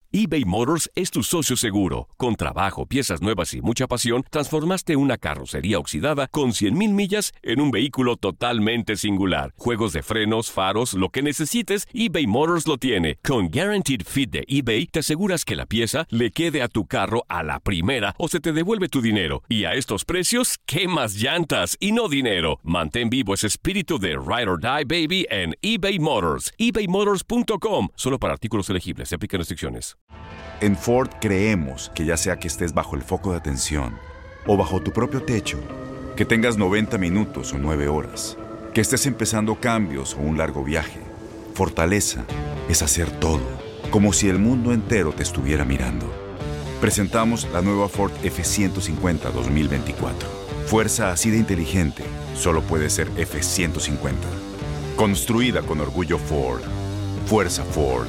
eBay Motors es tu socio seguro. Con trabajo, piezas nuevas y mucha pasión, transformaste una carrocería oxidada con 100,000 millas en un vehículo totalmente singular. Juegos de frenos, faros, lo que necesites, eBay Motors lo tiene. Con Guaranteed Fit de eBay, te aseguras que la pieza le quede a tu carro a la primera o se te devuelve tu dinero. Y a estos precios, ¿qué más llantas y no dinero? Mantén vivo ese espíritu de Ride or Die, baby, en eBay Motors. ebaymotors.com. Solo para artículos elegibles. Se aplican restricciones. En Ford creemos que ya sea que estés bajo el foco de atención o bajo tu propio techo, que tengas 90 minutos o 9 horas, que estés empezando cambios o un largo viaje, fortaleza es hacer todo, como si el mundo entero te estuviera mirando. Presentamos la nueva Ford F-150 2024. Fuerza así de inteligente solo puede ser F-150. Construida con orgullo Ford. Fuerza Ford.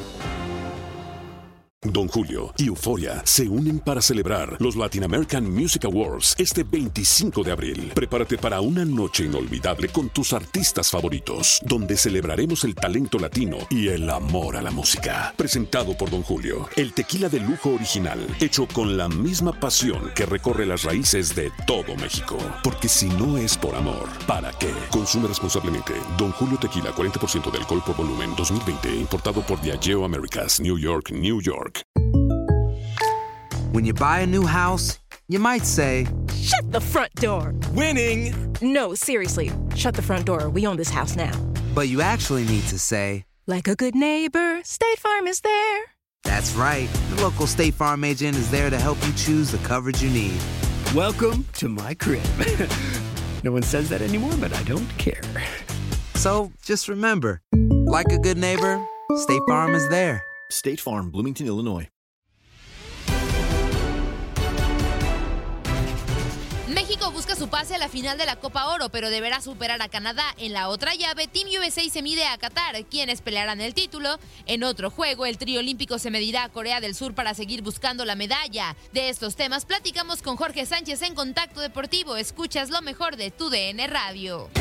Don Julio y Euforia se unen para celebrar los Latin American Music Awards este 25 de abril. Prepárate para una noche inolvidable con tus artistas favoritos, donde celebraremos el talento latino y el amor a la música. Presentado por Don Julio, el tequila de lujo original, hecho con la misma pasión que recorre las raíces de todo México. Porque si no es por amor, ¿para qué? Consume responsablemente. Don Julio Tequila, 40% de alcohol por volumen, 2020, importado por Diageo Americas, New York, New York. When you buy a new house, you might say, "Shut the front door." Winning! No, seriously. Shut the front door. We own this house now. But you actually need to say, like a good neighbor, State Farm is there. That's right. The local State Farm agent is there to help you choose the coverage you need. Welcome to my crib. No one says that anymore, but I don't care. So just remember, like a good neighbor, State Farm is there. State Farm, Bloomington, Illinois. México busca su pase a la final de la Copa Oro, pero deberá superar a Canadá. En la otra llave, Team USA se mide a Qatar, quienes pelearán el título. En otro juego, el trío olímpico se medirá a Corea del Sur para seguir buscando la medalla. De estos temas platicamos con Jorge Sánchez en Contacto Deportivo. Escuchas lo mejor de tu DN Radio.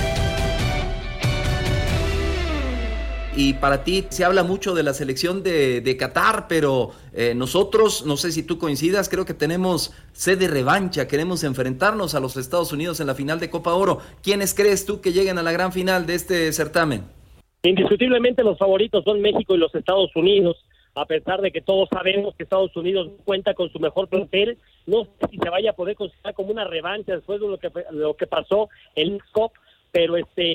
Y para ti se habla mucho de la selección de Qatar, pero nosotros, no sé si tú coincidas, creo que tenemos sed de revancha, queremos enfrentarnos a los Estados Unidos en la final de Copa Oro. ¿Quiénes crees tú que lleguen a la gran final de este certamen? Indiscutiblemente los favoritos son México y los Estados Unidos, a pesar de que todos sabemos que Estados Unidos cuenta con su mejor plantel. No sé si se vaya a poder considerar como una revancha después de lo que pasó en el COP, pero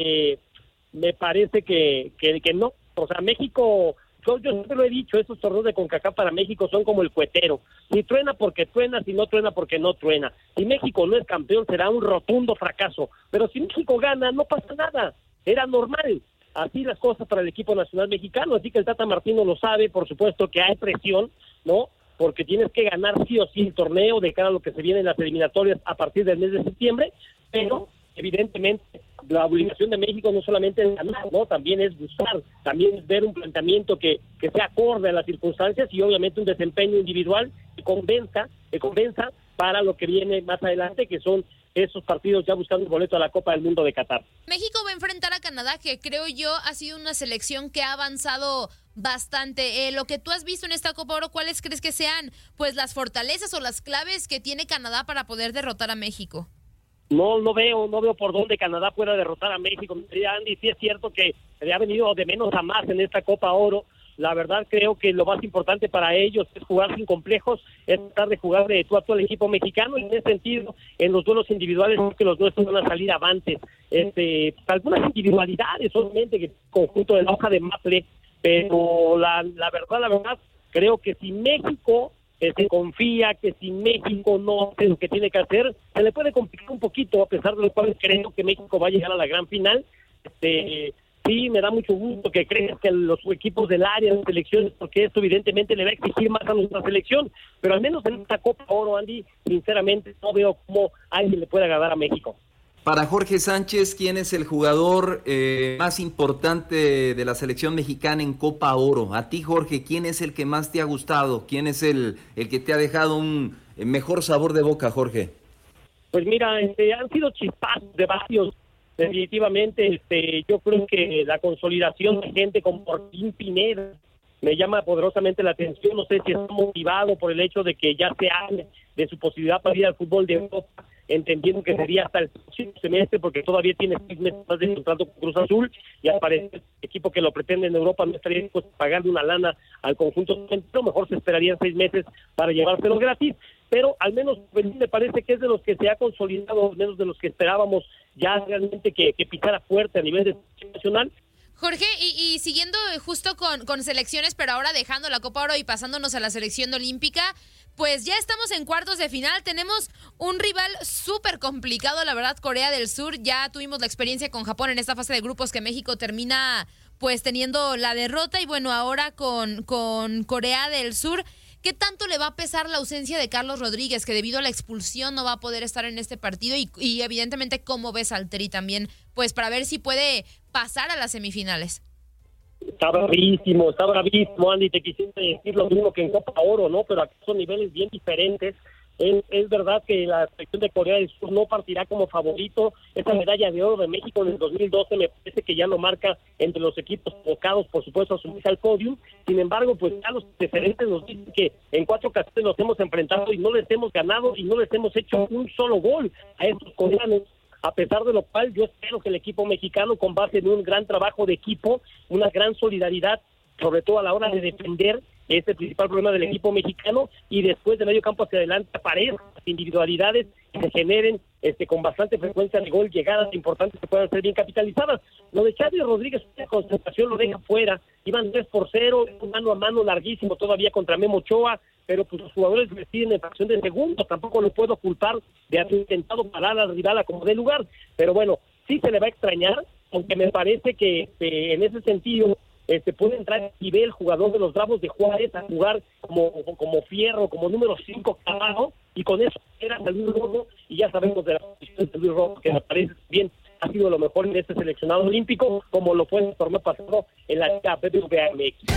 me parece que no. O sea, México, yo siempre lo he dicho, esos torneos de CONCACAF para México son como el cuetero. Si truena porque truena, si no truena porque no truena. Si México no es campeón será un rotundo fracaso, pero si México gana no pasa nada, era normal. Así las cosas para el equipo nacional mexicano, así que el Tata Martino lo sabe, por supuesto que hay presión, ¿no? Porque tienes que ganar sí o sí el torneo de cara a lo que se viene en las eliminatorias a partir del mes de septiembre, pero evidentemente la obligación de México no solamente es ganar, ¿no? También es buscar, también es ver un planteamiento que sea acorde a las circunstancias y obviamente un desempeño individual que convenza para lo que viene más adelante, que son esos partidos ya buscando el boleto a la Copa del Mundo de Qatar. México va a enfrentar a Canadá, que creo yo ha sido una selección que ha avanzado bastante. Lo que tú has visto en esta Copa Oro, ¿cuáles crees que sean pues las fortalezas o las claves que tiene Canadá para poder derrotar a México? No veo por dónde Canadá pueda derrotar a México. Mi querida Andy, sí es cierto que ha venido de menos a más en esta Copa Oro. La verdad creo que lo más importante para ellos es jugar sin complejos, es tratar de jugar de tú a tú al equipo mexicano, y en ese sentido, en los duelos individuales, creo que los nuestros van a salir avantes. Algunas individualidades, obviamente, que conjunto de la hoja de Maple, pero la verdad, creo que si México se confía, que si México no hace lo que tiene que hacer, se le puede complicar un poquito, a pesar de lo cual creo que México va a llegar a la gran final. Sí, me da mucho gusto que creas que los equipos del área de selecciones, porque esto evidentemente le va a exigir más a nuestra selección, pero al menos en esta Copa Oro, Andy, sinceramente no veo cómo alguien le pueda ganar a México. Para Jorge Sánchez, ¿quién es el jugador más importante de la selección mexicana en Copa Oro? A ti, Jorge, ¿quién es el que más te ha gustado? ¿Quién es el que te ha dejado un mejor sabor de boca, Jorge? Pues mira, han sido chispazos de varios. Definitivamente, yo creo que la consolidación de gente como Martín Pineda, me llama poderosamente la atención. No sé si está motivado por el hecho de que ya se hable de su posibilidad para ir al fútbol de Europa, entendiendo que sería hasta el próximo semestre, porque todavía tiene 6 meses más de contrato con Cruz Azul, y al parecer el equipo que lo pretende en Europa no estaría dispuesto a pagarle una lana al conjunto, pero mejor se esperarían 6 meses para llevárselo gratis. Pero al menos me parece que es de los que se ha consolidado, al menos de los que esperábamos ya realmente que pisara fuerte a nivel de nacional. Jorge, y siguiendo justo con selecciones, pero ahora dejando la Copa Oro y pasándonos a la selección olímpica, pues ya estamos en cuartos de final. Tenemos un rival súper complicado, la verdad, Corea del Sur. Ya tuvimos la experiencia con Japón en esta fase de grupos que México termina pues teniendo la derrota, y bueno, ahora con Corea del Sur. ¿Qué tanto le va a pesar la ausencia de Carlos Rodríguez, que debido a la expulsión no va a poder estar en este partido? Y evidentemente, ¿cómo ves al Tri también? Pues para ver si puede pasar a las semifinales. Está bravísimo, Andy. Te quisiera decir lo mismo que en Copa Oro, ¿no? Pero aquí son niveles bien diferentes. Es verdad que la selección de Corea del Sur no partirá como favorito. Esa medalla de oro de México en el 2012 me parece que ya lo marca entre los equipos convocados, por supuesto, a subirse al podium. Sin embargo, pues ya los referentes nos dicen que en 4 ocasiones nos hemos enfrentado y no les hemos ganado y no les hemos hecho un solo gol a estos coreanos. A pesar de lo cual, yo espero que el equipo mexicano, con base en un gran trabajo de equipo, una gran solidaridad, sobre todo a la hora de defender, es el principal problema del equipo mexicano, y después de medio campo hacia adelante aparezcan las individualidades que se generen con bastante frecuencia de gol, llegadas importantes que puedan ser bien capitalizadas. Lo de Charly Rodríguez, una concentración lo deja fuera, iban 3-0, un mano a mano larguísimo todavía contra Memo Ochoa, pero pues los jugadores deciden en fracción de segundos. Tampoco lo puedo culpar de haber intentado parar al rival a como dé lugar, pero bueno, sí se le va a extrañar, aunque me parece que en ese sentido puede entrar a nivel jugador de los Bravos de Juárez a jugar como fierro, como número 5 clavado, y con eso era Luis Rojo, y ya sabemos de la posición de Luis Rojo, que me parece bien ha sido lo mejor en este seleccionado olímpico, como lo fue en el torneo pasado en la Liga BBVA MX.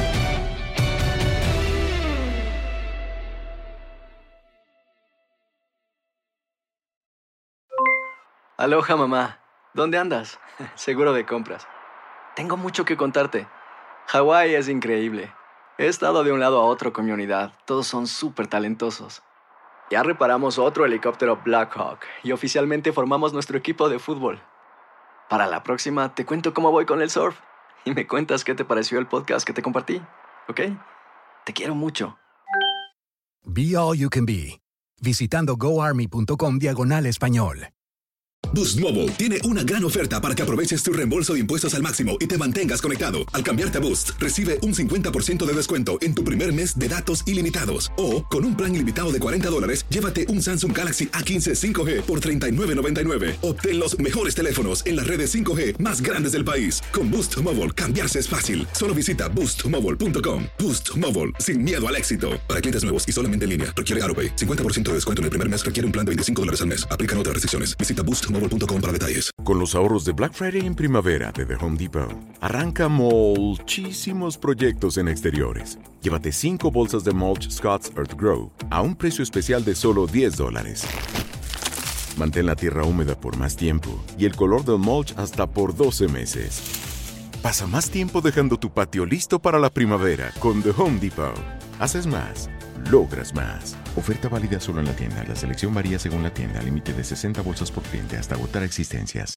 Aloha, mamá. ¿Dónde andas? Seguro de compras. Tengo mucho que contarte. Hawái es increíble. He estado de un lado a otro con mi unidad. Todos son súper talentosos. Ya reparamos otro helicóptero Blackhawk y oficialmente formamos nuestro equipo de fútbol. Para la próxima te cuento cómo voy con el surf y me cuentas qué te pareció el podcast que te compartí, ¿ok? Te quiero mucho. Be All You Can Be. Visitando goarmy.com/español. Boost Mobile tiene una gran oferta para que aproveches tu reembolso de impuestos al máximo y te mantengas conectado. Al cambiarte a Boost, recibe un 50% de descuento en tu primer mes de datos ilimitados. O, con un plan ilimitado de $40, llévate un Samsung Galaxy A15 5G por $39.99. Obtén los mejores teléfonos en las redes 5G más grandes del país. Con Boost Mobile, cambiarse es fácil. Solo visita boostmobile.com. Boost Mobile, sin miedo al éxito. Para clientes nuevos y solamente en línea, requiere AutoPay. 50% de descuento en el primer mes requiere un plan de $25 al mes. Aplican otras restricciones. Visita boostmobile.com para detalles. Con los ahorros de Black Friday en primavera de The Home Depot, arranca muchísimos proyectos en exteriores. Llévate 5 bolsas de mulch Scott's Earth Grow a un precio especial de solo $10. Mantén la tierra húmeda por más tiempo y el color del mulch hasta por 12 meses. Pasa más tiempo dejando tu patio listo para la primavera con The Home Depot. Haces más, logras más. Oferta válida solo en la tienda. La selección varía según la tienda. Límite de 60 bolsas por cliente hasta agotar existencias.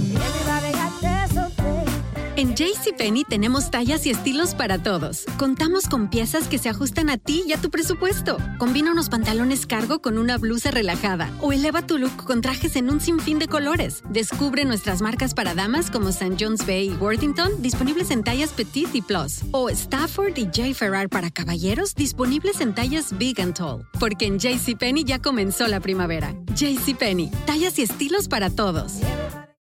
En JCPenney tenemos tallas y estilos para todos. Contamos con piezas que se ajustan a ti y a tu presupuesto. Combina unos pantalones cargo con una blusa relajada o eleva tu look con trajes en un sinfín de colores. Descubre nuestras marcas para damas como St. John's Bay y Worthington, disponibles en tallas Petite y Plus. O Stafford y J. Ferrar para caballeros, disponibles en tallas Big and Tall. Porque en JCPenney ya comenzó la primavera. JCPenney, tallas y estilos para todos.